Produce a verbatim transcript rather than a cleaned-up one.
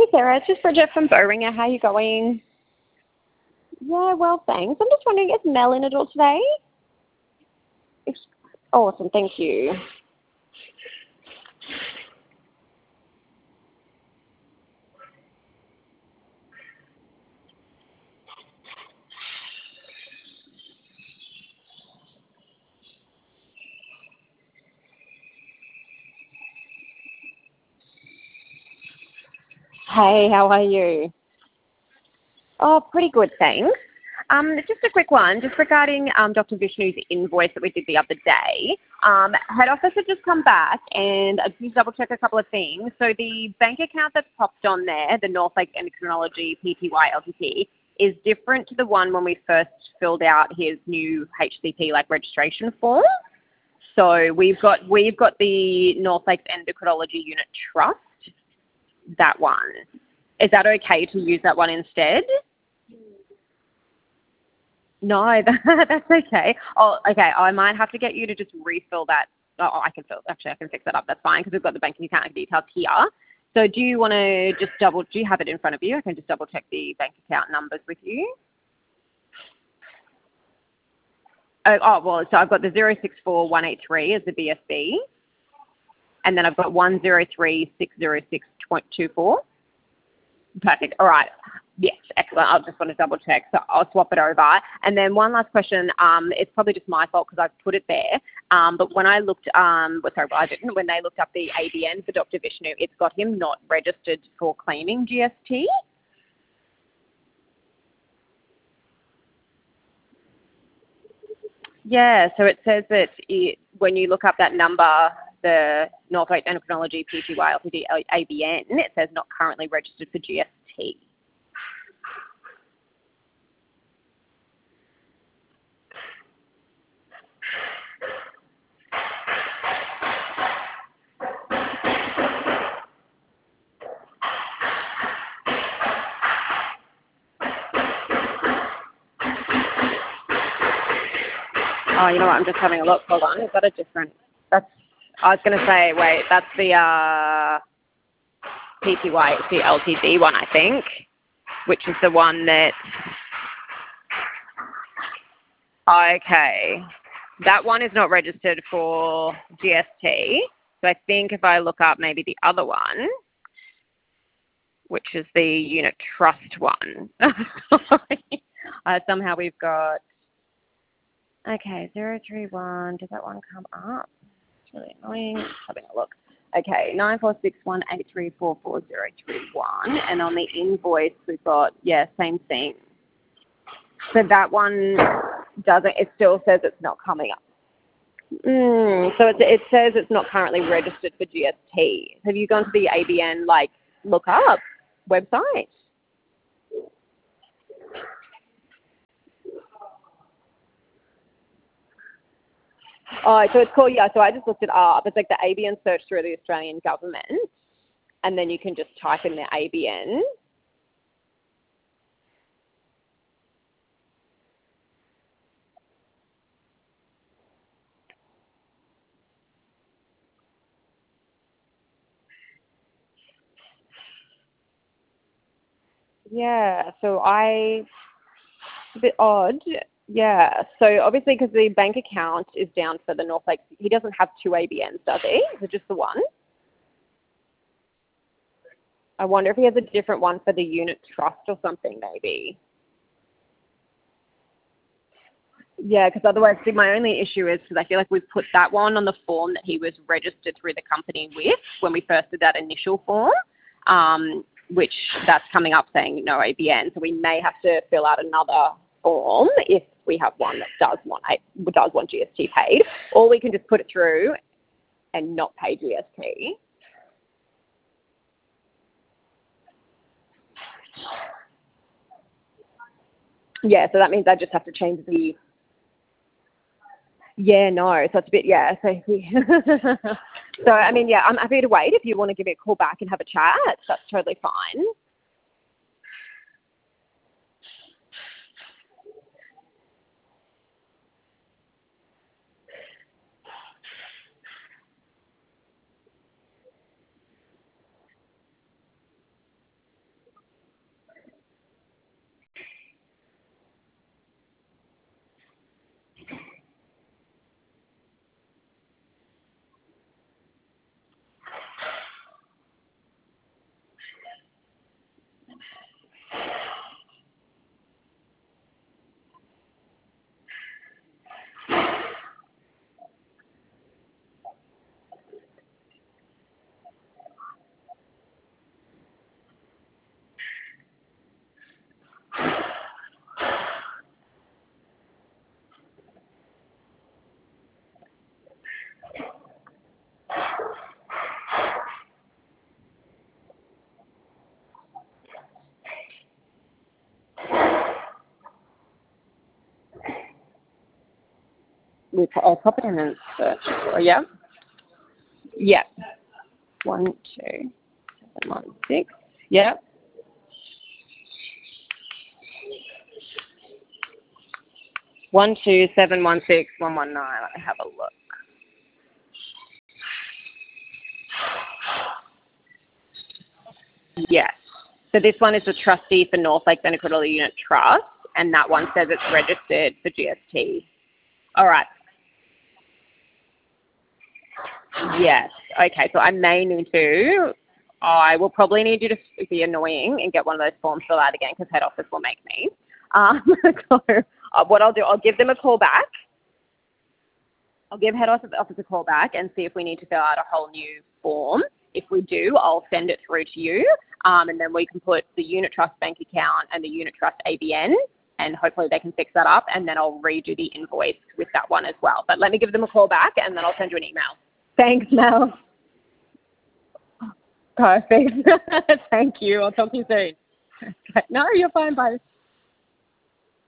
Hey Sarah, it's just Bridget from Bowringer. How are you going? Yeah, well, thanks. I'm just wondering, is Mel in at all today? It's awesome, thank you. Hey, how are you? Oh, pretty good, thanks. Um, just a quick one, just regarding um, Doctor Vishnu's invoice that we did the other day. Um, head office had just come back, and I just double check a couple of things. So the bank account that's popped on there, the Northlake Endocrinology P T Y L T D, is different to the one when we first filled out his new H C P like registration form. So we've got we've got the Northlake Endocrinology Unit Trust, that one. Is that okay to use that one instead? No, that, that's okay. Oh, okay. I might have to get you to just refill that. Oh, I can fill. Actually, I can fix that up. That's fine because we've got the banking account details here. So, do you want to just double? Do you have it in front of you? I can just double check the bank account numbers with you. Oh, oh well. So I've got the zero six four one eight three as the B S B, and then I've got one zero three six zero six two four. Perfect. All right. Yes, excellent. I just want to double check, so I'll swap it over. And then one last question. Um, it's probably just my fault because I've put it there. Um, but when I looked, um, well, sorry, well, I didn't. When they looked up the A B N for Doctor Vishnu, it's got him not registered for claiming G S T. Yeah. So it says that it, when you look up that number, the Northlake Endocrinology P T Y L T D A B N, it says not currently registered for G S T. Oh, you know what? I'm just having a look. Hold on. Is that a different? That's. I was going to say, wait, that's the uh, P T Y L T D one, I think, which is the one that. Okay, that one is not registered for G S T. So I think if I look up maybe the other one, which is the unit trust one. Sorry. Uh, somehow we've got. Okay, zero three one. Does that one come up? It's really annoying. Just having a look. Okay, nine four six one eight three four four zero three one, and on the invoice we've got yeah same thing. So that one doesn't. It still says it's not coming up. Mm, so it it says it's not currently registered for G S T. Have you gone to the A B N like look up website? Oh, so it's called, yeah, so I just looked it up. It's like the A B N search through the Australian government, and then you can just type in the A B N. Yeah, so I, a bit odd. Yeah, so obviously because the bank account is down for the Northlake, he doesn't have two A B Ns, does he? Is it just the one? I wonder if he has a different one for the unit trust or something, maybe. Yeah, because otherwise, see, my only issue is because I feel like we've put that one on the form that he was registered through the company with when we first did that initial form, um, which that's coming up saying no A B N. So we may have to fill out another form if we have one that does want a, does want G S T paid, or we can just put it through and not pay G S T. Yeah, so that means I just have to change the. Yeah, no, so it's a bit, yeah. So, so I mean, yeah, I'm happy to wait if you want to give me a call back and have a chat. That's totally fine. we, I'll pop it in and search for, yeah? Yep. One, two, seven, one, six. Yep. One, two, seven, one, six, one, one, nine. Let me have a look. Yes. So this one is the trustee for North Lake Benequitilla Unit Trust, and that one says it's registered for G S T. All right. Yes. Okay. So I may need to. I will probably need you to be annoying and get one of those forms filled out again because head office will make me. Um, so uh, what I'll do, I'll give them a call back. I'll give head office office a call back and see if we need to fill out a whole new form. If we do, I'll send it through to you, um, and then we can put the unit trust bank account and the unit trust A B N, and hopefully they can fix that up, and then I'll redo the invoice with that one as well. But let me give them a call back, and then I'll send you an email. Thanks, Mel. Perfect. Thank you. I'll talk to you soon. No, you're fine. Bye.